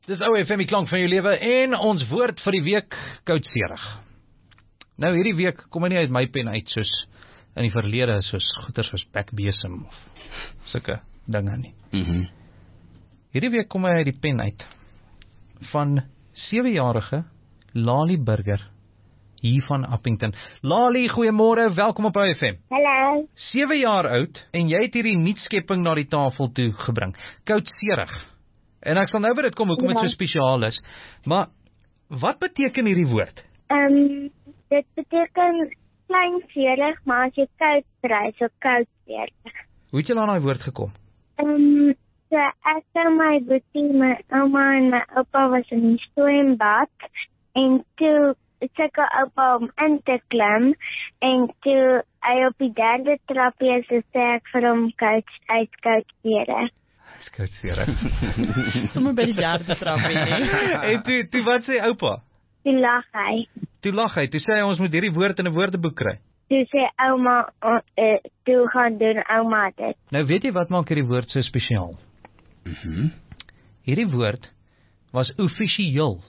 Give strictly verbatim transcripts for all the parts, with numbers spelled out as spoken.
Dis ou F M die klank van jou lewe en ons woord vir die week, koudserig. Nou hierdie week kom hy nie uit my pen uit soos in die verlede, soos goeie soos bekbesem of sulke dinge nie. Mm-hmm. Hierdie week kom hy uit die pen uit van sewe-jarige Lali Burger hier van Appington. Lali, goeiemôre, welkom op F M. Hallo. sewe jaar oud en jy het hierdie nuutskepping na die tafel toe gebring. Koudserig. En ek sal nou by dit kom, hoekom dit Ja. so spesiaal is. Maar wat beteken hierdie woord? Ehm um, dit beteken kleinserig, maar as jy koud kry, so koudserig. Hoe het jy aan daai woord gekom? Ehm um, so ek en my boetie, my ouma en my oupa was in die swembad en toe sukkel oupa om in te klim en toe hy op die derde trapie is, so sê ek vir hom koud uit koudserig. Dis koudserig. Sommige by die derde trapie nie. En toe, toe wat sê oupa? Toe lag hy. Toe lag hy, toe sê hy ons moet hierdie woord in 'n woordeboek kry. Toe sê ouma, uh, uh, toe gaan doen ouma dit. Nou weet jy wat maak hierdie woord so spesiaal? Mm-hmm. Hierdie woord was offisieel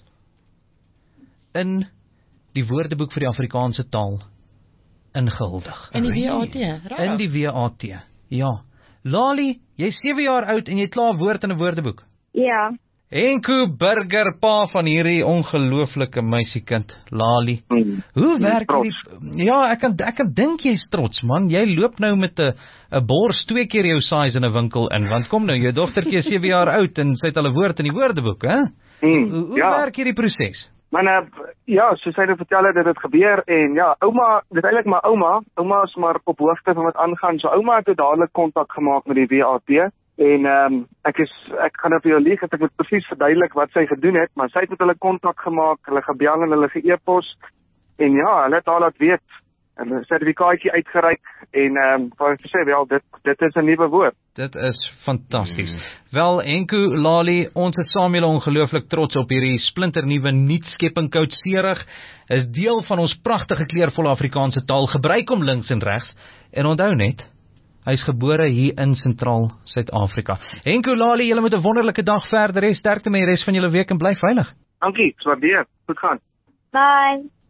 in die woordeboek vir die Afrikaanse taal ingehuldig. In die W A T, raai. In die W A T, ja. Lali, jy's sewe jaar oud en jy het klaar 'n woord in 'n woordeboek. Ja. Henko Burger, pa van hierdie ongelooflike meisiekind, Lali. Hmm. Hoe werk hierdie... Ja, ek kan ek kan dink jy's trots, man. Jy loop nou met 'n 'n bors twee keer jou size in 'n winkel in, want kom nou, jou dogtertjie is sewe jaar oud en sy het al 'n woord in die woordeboek, hè? Hmm, Hoe, hoe ja. werk hierdie proses? Maar uh, ja, soos hy nou vertel het, dit het gebeur en ja, ouma, dit eintlik maar ouma, ouma is maar op hoogte van wat aangaan. So ouma het dadelik kontak gemaak met die W A T en ehm um, ek is ek gaan nou vir jou lieg, ek moet presies verduidelik wat sy gedoen het, maar sy het met hulle kontak gemaak, hulle gebel en hulle ge-e-pos en ja, hulle het al laat weet, hulle 'n sertifikaatjie uitgereik en ehm um, vir sê wel dit dit is 'n nuwe woord. Dit is fantasties. Mm. Wel, Henko, Lali, ons is saam julle ongelooflik trots op hierdie splinternuwe nuutskepping koudserig. Is deel van ons pragtige kleurvolle Afrikaanse taal. Gebruik hom links en regs en onthou net, hy is gebore hier in Sentraal Suid-Afrika. Henko, Lali, julle moet 'n wonderlike dag verder hê. Sterkte met die res van julle week en bly veilig. Dankie, swaardeer. Goed gaan. Bye.